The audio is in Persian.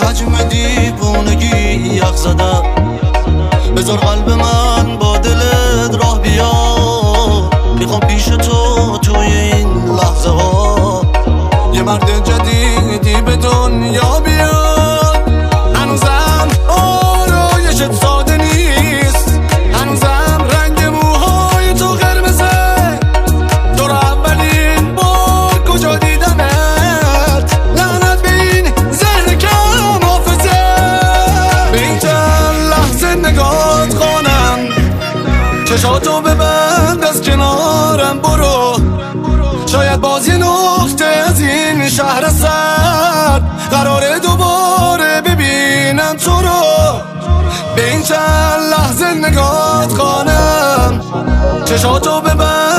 حجم دیوونگی یخ زدم. بذار قلب من با دلت راه بیا، میخوام پیش تو توی این لحظه ها یه مرد جدیدی به دنیا بیاد. هنوزم آرایشت ساده نیست، هنوزم رنگ موهای تو قرمزه. تو رو اولین بار کجا دیدمت، لعنت به این ذهن کم حافظه. به این چند لحظه نگات خانم، چشاتو ببند از کنارم برو. شاید باز یه نقطه از این شهر سرد قراره دوباره ببینم تو رو. به این چند لحظه نگات خانم، چشاتو ببند